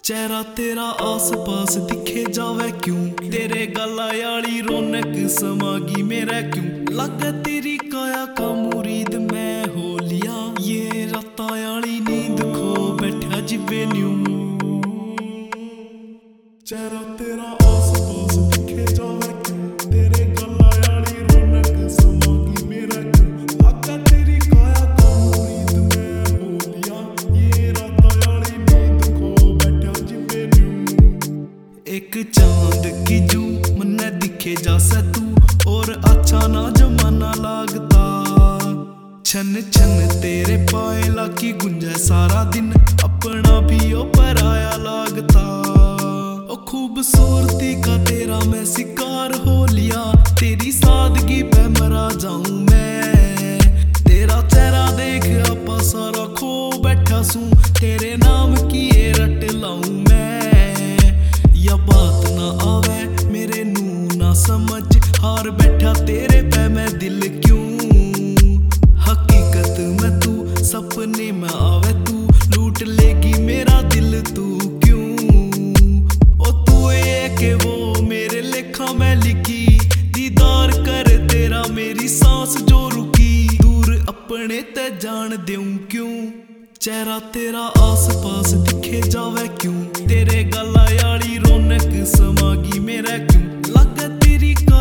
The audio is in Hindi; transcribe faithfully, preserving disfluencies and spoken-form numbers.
चेहरा तेरा आस पास दिखे जावे क्यों, तेरे गला याली रौनक समागी मेरा क्यों। लगे तेरी काया का मुरीद मैं हो लिया, ये राता याली नींद खो बैठा जिवे न्यू। चेहरा तेरा आस पास दिखे जावे क्यों, तेरे गला याली रौनक समागी मेरा क्यों। लगे तेरी काया का मुरीद मैं हो लिया, ये राता याली नींद खो बैठा जिवे न्यू। एक चांद की जू मन्ने दिखे जासे तू, और अच्छा ना जमाना लागता। छन छन तेरे पायला की गुंजे सारा दिन, अपना भी ओ पराया लागता। ओ खूबसूरती का तेरा मैं शिकार हो लिया, तेरी सादगी पे मरा जाऊं मैं। तेरा चेहरा देख आपा सारा खो बैठा सू, तेरे नाम की ये रट लाऊं मैं। या बात ना आवे मेरे नू ना समझ, हार बैठा तेरे पे मैं दिल क्यों। हकीकत में तू सपने में आवे तू, लूट लेगी मेरा दिल तू क्यों। ओ तू ये के वो मेरे लेखा में लिखी, दीदार कर तेरा मेरी सांस जो रुकी। दूर अपने ते जान देऊं क्यों, चेहरा तेरा आस पास दिखे जावे क्यों, तेरे गला याली रौनक समागी मेरा क्यों। लगे तेरी